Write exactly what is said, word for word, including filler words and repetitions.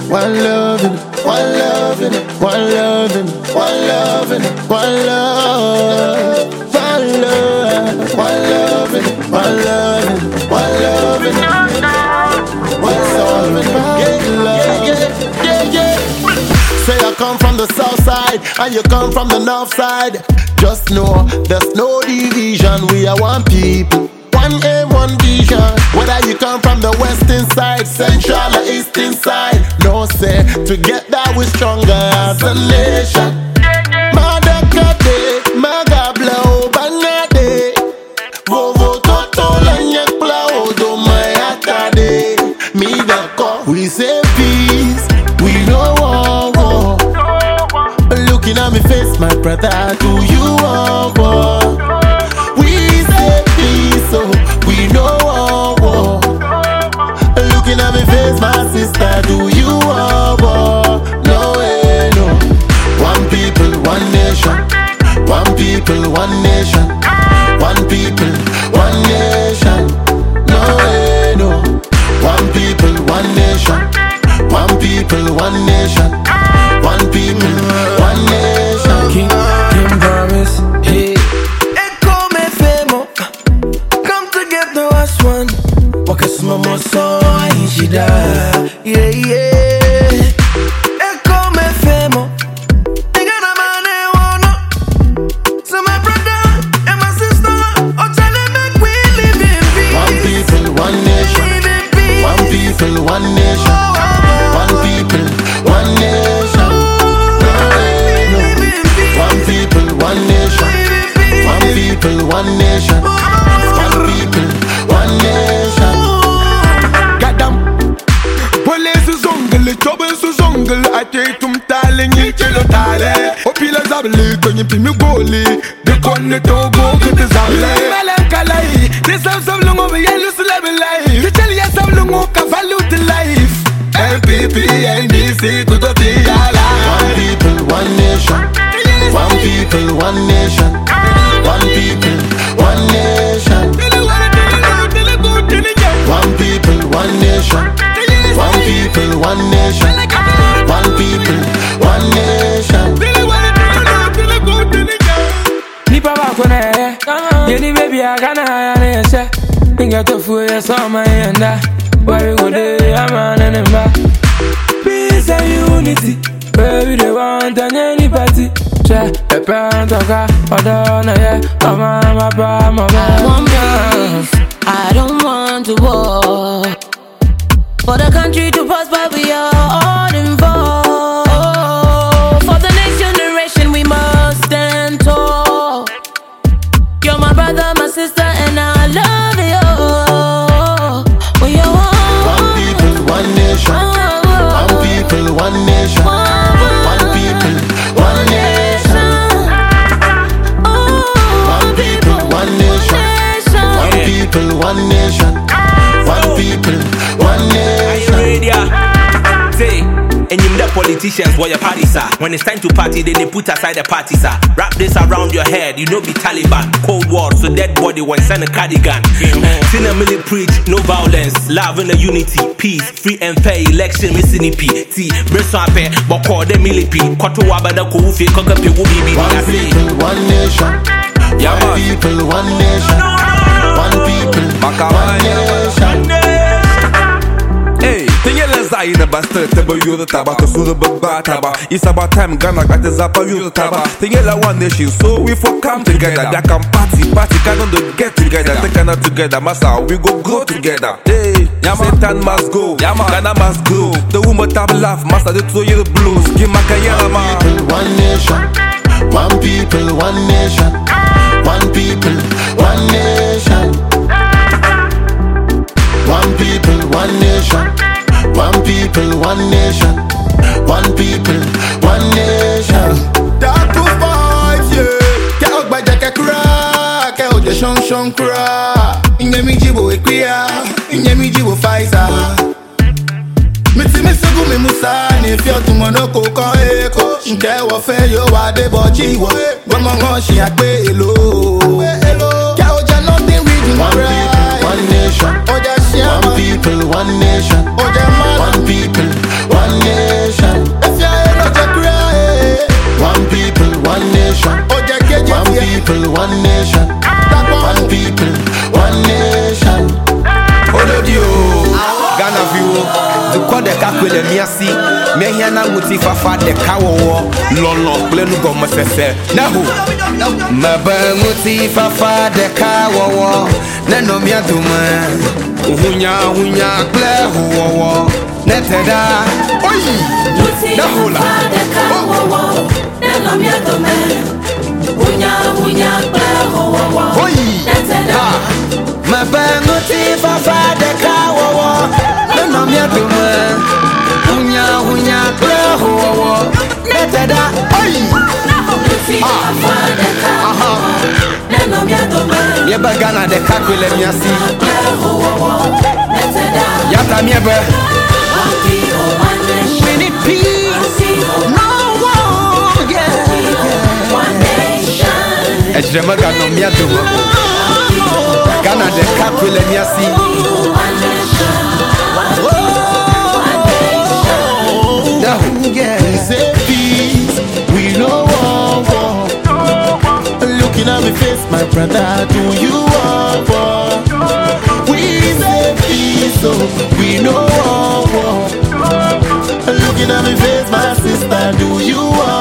one loving, one loving, one loving, one loving, one love, one love, one loving, one loving, one loving, one loving, yeah, yeah, yeah, yeah. Say I come from the south side and you come from the north side. Just know there's no division. We are one people, one aim, one vision. Whether you come from the western side, central or eastern side, no say together we're stronger as a nation. Mother Kade, Maga Blow, Bangade, Vovo Toto Lanyek Blow, do my atade. Me the call, we say peace, we know war, war. Looking at me face, my brother, do you want war? We say peace, so we know war, war. Looking at me face, my sister, do you want war? No way, no. One people, one nation. One people, one nation. One people, one nation. No way, no. One people, one nation. One people, one nation. One people, one nation. King, King Promise, hey. Echo me femo, come together as one. Walk a small more so I should die. Yeah, yeah. Echo me femo. Nigga na man e wanna. So my brother and my sister, oh Charlie make we live in peace. One people, one nation. One people, one nation. One people, one nation. One people, one nation. One people, one nation. One people, one nation. Gadam, police zongle, trouble su zongle. I take tum tale ni chelo tale. Opila zabli, konyi pimi goli. De konne togo kete zable. Melankalai, this have some long over yellow celebelai. You tell yes some long ka value to life. M P P N D C to the T L I. One people, one nation. One people, one nation. One people, one nation. One people, one nation. One people, one nation. One people, one nation. Nipa bakone, yeni baby agana ya nese. Inga tofu ya sama yenda. Why we go there, I'm on an ember. Peace and unity, baby they want on any party. Share a parent of God, or done, yeah, oh mama, mama, I want peace, I don't want to war. For the country to prosper, we are all involved. For the next generation, we must stand tall. You're my brother, my sister, and I love you. We are one people, one nation. One people, one nation. One people, one nation. One people, one nation. One people, one nation. One people, one nation. Are you ready? Say, and you the politicians where your parties are. When it's time to party, then they put aside the parties are. Wrap this around your head, you know be Taliban. Cold War, so dead body when send a cardigan. Seen a milli preach, no violence, love and a unity, peace, free and fair election, missing E P. T, Bresson Ape, but call them millipi. Koto Wabada Koufi, Kokapi Wubi. One people, one nation. One people, one nation. One people, one nation. Hey, tingele za ina basta tebo yuda taba to suda bagba taba. It's about time Ghana got the zapa yuda taba. Tingele one nation, so we for come together. They can party, party, can on the get together. They cannot together, massa we go grow together. Hey, Satan must go, Ghana must grow. The woman tab laugh, master the two year blues. Give my kayana man. One nation, one people, one nation. One people, one nation. One people, one nation. One people, one nation. One people, one nation. Dark to five, yeah. Get out by Jack Crack, get out the Shon Shon Crack. In the Mijibo Equia, in the Mijibo Pfizer. Missy Missy Gumi Musani, if you're to Monaco, Echo. Nke wa fe yo wa de boji wo. Gomo ngo shi agbe elo. Ka o ja nothing we do. One people, one nation. O ja shi One people, one nation. O ja man. One people, one nation. The call the cakwele miasi. Me here na muti fafa the kawo. Lolo blenu go masese. Nahu. Maba muti fafa the kawo. Neno mi aduma. Uhunya uhunya ble huwo. Neteda. Oyi. Nahula. The kawo. Neno mi aduma. Uhunya uhunya ble huwo. Oyi. Neteda. Maba muti fafa the kawo. Neno mi aduma. Uhunya uhunya ble huwo. Neteda. Oyi. Yeba Ghana de kakwele miasi. Yata miebe. We need peace. No war. Yeah. Ejrema Ghana miadu. Ghana de kakwele miasi. No. We say peace, we no want war. Looking at me face, my brother, do you want war? We say peace, so we no want war. Looking at me face, my sister, do you want